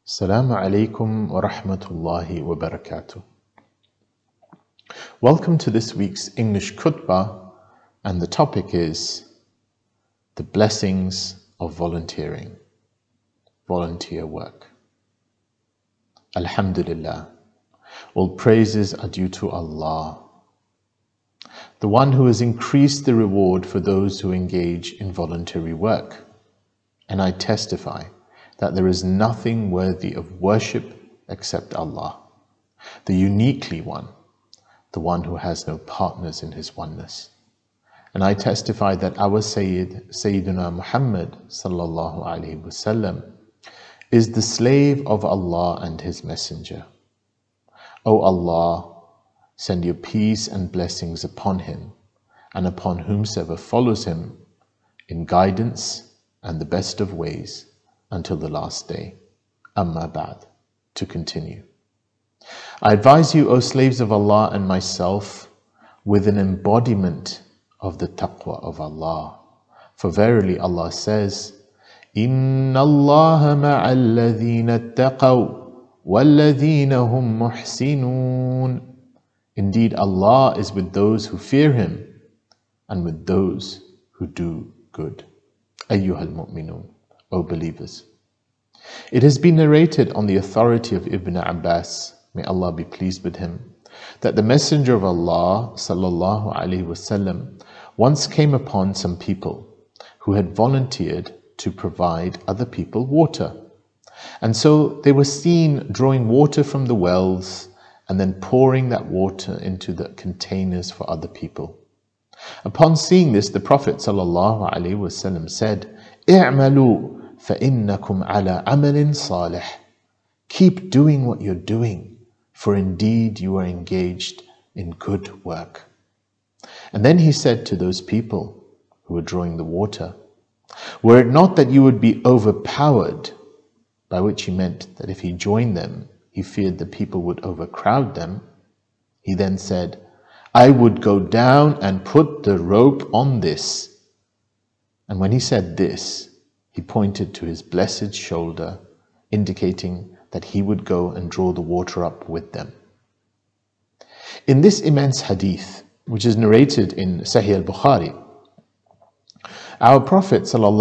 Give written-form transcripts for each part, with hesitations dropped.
Assalamu alaikum wa rahmatullahi wa barakatuh. Welcome to this week's English khutbah, and the topic is the blessings of volunteering, volunteer work. Alhamdulillah, all praises are due to Allah, the one who has increased the reward for those who engage in voluntary work. And I testify that there is nothing worthy of worship except Allah, the uniquely one, the one who has no partners in his oneness. And I testify that our Sayyidina Muhammad sallallahu alaihi wasallam is the slave of Allah and his messenger. O Allah, send your peace and blessings upon him and upon whomsoever follows him in guidance and the best of ways until the last day. Amma ba'd. To continue. I advise you, O slaves of Allah and myself, with an embodiment of the taqwa of Allah. For verily Allah says, Inna Allah ma'alladhina attaqaw walladhina hum muhsinun. Indeed, Allah is with those who fear Him and with those who do good. Ayyuhal mu'minun. O believers. It has been narrated on the authority of Ibn Abbas, may Allah be pleased with him, that the Messenger of Allah sallallahu alaihi wasallam once came upon some people who had volunteered to provide other people water. And so they were seen drawing water from the wells and then pouring that water into the containers for other people. Upon seeing this, the Prophet sallallahu alaihi wasallam said, "I'malu فَإِنَّكُمْ عَلَىٰ عَمَلٍ صَالِحٍ." Keep doing what you're doing, for indeed you are engaged in good work. And then he said to those people who were drawing the water, were it not that you would be overpowered, by which he meant that if he joined them, he feared the people would overcrowd them, he then said, I would go down and put the rope on this. And when he said this, he pointed to his blessed shoulder, indicating that he would go and draw the water up with them. In this immense hadith, which is narrated in Sahih al-Bukhari, our Prophet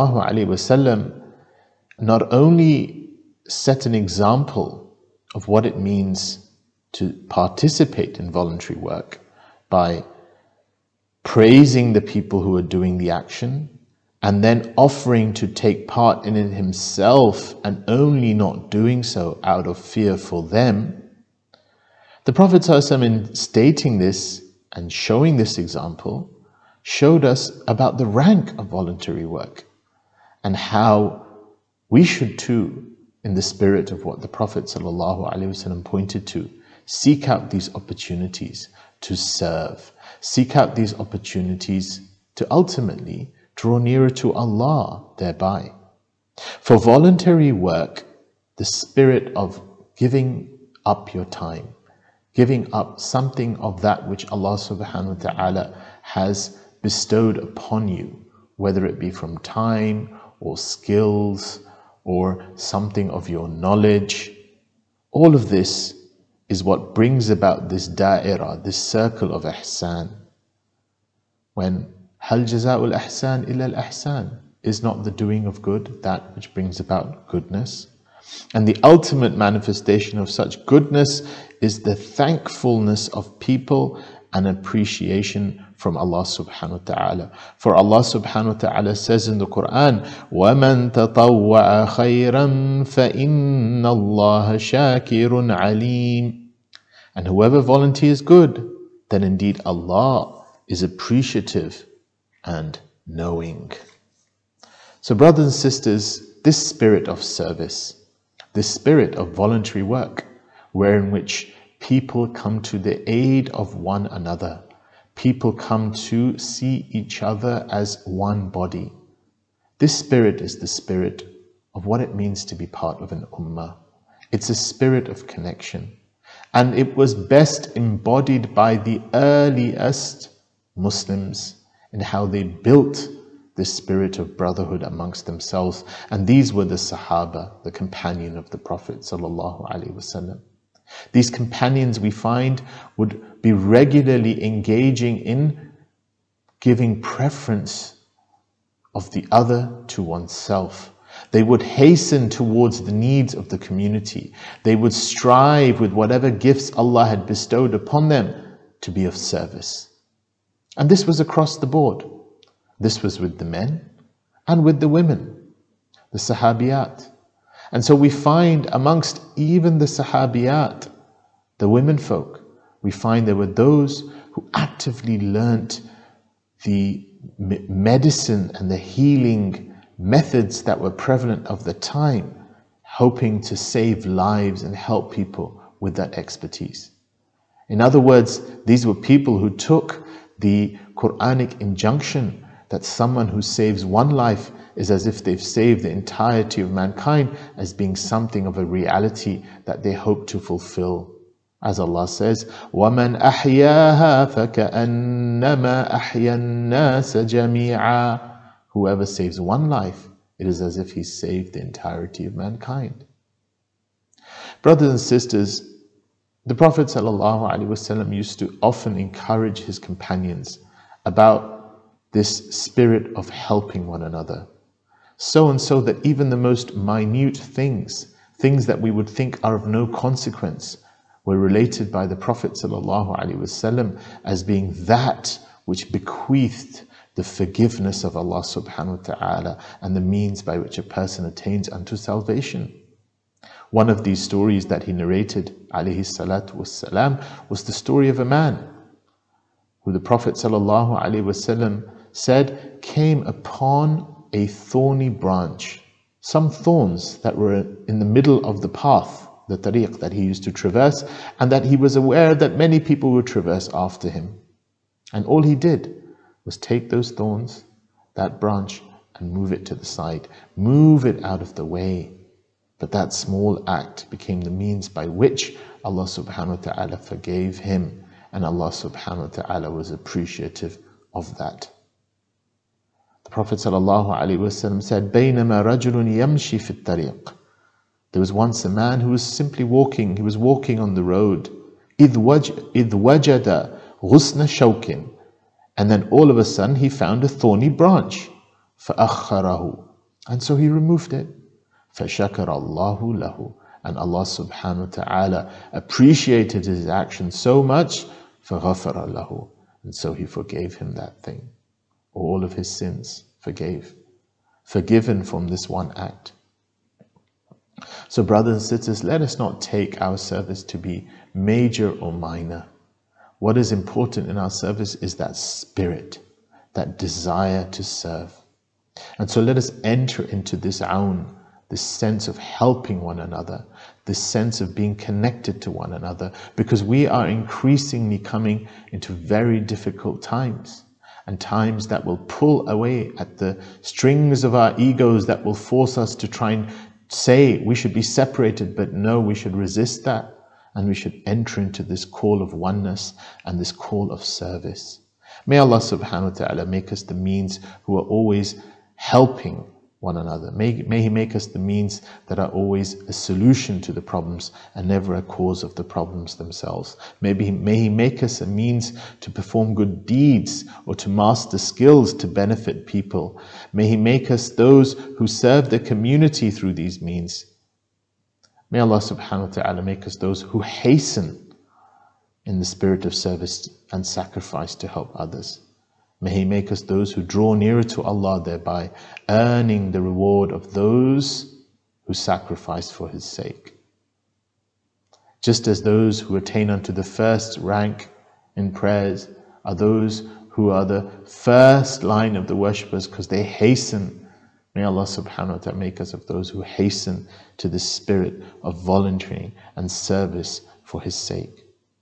ﷺ not only set an example of what it means to participate in voluntary work by praising the people who are doing the action, and then offering to take part in it himself and only not doing so out of fear for them. The Prophet ﷺ, in stating this and showing this example, showed us about the rank of voluntary work and how we should too, in the spirit of what the Prophet ﷺ pointed to, seek out these opportunities to serve, seek out these opportunities to ultimately draw nearer to Allah thereby. For voluntary work, the spirit of giving up your time, giving up something of that which Allah subhanahu wa ta'ala has bestowed upon you, whether it be from time or skills or something of your knowledge, all of this is what brings about this da'irah, this circle of ihsan. When Hal jaza'ul ihsan illa al-ihsan, is not the doing of good that which brings about goodness? And the ultimate manifestation of such goodness is the thankfulness of people and appreciation from Allah subhanahu wa ta'ala. For Allah subhanahu wa ta'ala says in the Quran, وَمَن تَطَوَّعَ خَيْرًا فَإِنَّ اللَّهَ شَاكِرٌ عَلِيمٌ. And whoever volunteers good, then indeed Allah is appreciative and knowing. So brothers and sisters, this spirit of service, this spirit of voluntary work, wherein which people come to the aid of one another, people come to see each other as one body. This spirit is the spirit of what it means to be part of an ummah. It's a spirit of connection. And it was best embodied by the earliest Muslims in how they built this spirit of brotherhood amongst themselves. And these were the Sahaba, the companion of the Prophet sallallahu alaihi wasallam. These companions, we find, would be regularly engaging in giving preference of the other to oneself. They would hasten towards the needs of the community. They would strive with whatever gifts Allah had bestowed upon them to be of service. And this was across the board. This was with the men and with the women, the Sahabiyat. And so we find amongst even the Sahabiyat, the women folk, we find there were those who actively learnt the medicine and the healing methods that were prevalent of the time, hoping to save lives and help people with that expertise. In other words, these were people who took the Quranic injunction that someone who saves one life is as if they've saved the entirety of mankind as being something of a reality that they hope to fulfill. As Allah says, وَمَنْ أَحْيَاهَا فَكَأَنَّمَا أَحْيَا النَّاسَ جَمِيعًا. Whoever saves one life, it is as if he saved the entirety of mankind. Brothers and sisters, the Prophet ﷺ used to often encourage his companions about this spirit of helping one another. So and so that even the most minute things that we would think are of no consequence, were related by the Prophet ﷺ as being that which bequeathed the forgiveness of Allah subhanahu wa ta'ala and the means by which a person attains unto salvation. One of these stories that he narrated, alayhi salatu wassalam, was the story of a man who the Prophet ﷺ said came upon a thorny branch, some thorns that were in the middle of the path, the tariq that he used to traverse, and that he was aware that many people would traverse after him. And all he did was take those thorns, that branch, and move it to the side, move it out of the way. But that small act became the means by which Allah subhanahu wa ta'ala forgave him, and Allah subhanahu wa ta'ala was appreciative of that. The Prophet sallallahu alaihi wasallam said, بَيْنَمَا رَجُلٌ يَمْشِي فِي الطَّرِيقِ. There was once a man who was simply walking, he was walking on the road. إِذْ وَجَدَ غُصْنَ شَوْكٍ. And then all of a sudden he found a thorny branch. فَأَخَّرَهُ. And so he removed it. فَشَكَرَ اللَّهُ لَهُ. And Allah subhanahu wa ta'ala appreciated his action so much, فَغَفَرَ لَهُ. And so he forgave him that thing. All of his sins forgiven from this one act. So brothers and sisters, let us not take our service to be major or minor. What is important in our service is that spirit, that desire to serve. And so let us enter into this aun, this sense of helping one another, this sense of being connected to one another, because we are increasingly coming into very difficult times, and times that will pull away at the strings of our egos, that will force us to try and say we should be separated, but no, we should resist that. And we should enter into this call of oneness and this call of service. May Allah subhanahu wa ta'ala make us the means who are always helping one another. May He make us the means that are always a solution to the problems and never a cause of the problems themselves. May He make us a means to perform good deeds or to master skills to benefit people. May He make us those who serve the community through these means. May Allah subhanahu wa ta'ala make us those who hasten in the spirit of service and sacrifice to help others. May He make us those who draw nearer to Allah, thereby earning the reward of those who sacrifice for His sake. Just as those who attain unto the first rank in prayers are those who are the first line of the worshippers because they hasten. May Allah subhanahu wa ta'ala make us of those who hasten to the spirit of volunteering and service for His sake.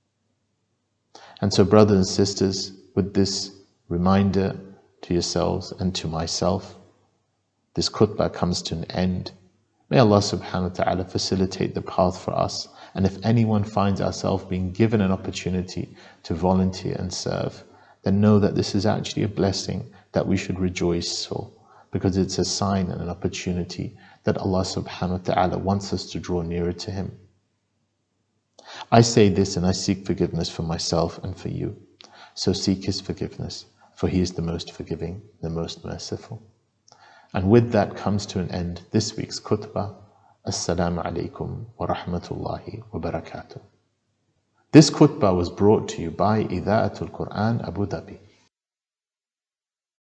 And so brothers and sisters, with this reminder to yourselves and to myself, this khutbah comes to an end. May Allah subhanahu wa ta'ala facilitate the path for us. And if anyone finds ourselves being given an opportunity to volunteer and serve, then know that this is actually a blessing that we should rejoice for, because it's a sign and an opportunity that Allah subhanahu wa ta'ala wants us to draw nearer to Him. I say this and I seek forgiveness for myself and for you. So seek His forgiveness, for He is the most forgiving, the most merciful. And with that comes to an end this week's khutbah. Assalamu alaikum wa rahmatullahi wa barakatuh. This khutbah was brought to you by Idha'atul Quran Abu Dhabi.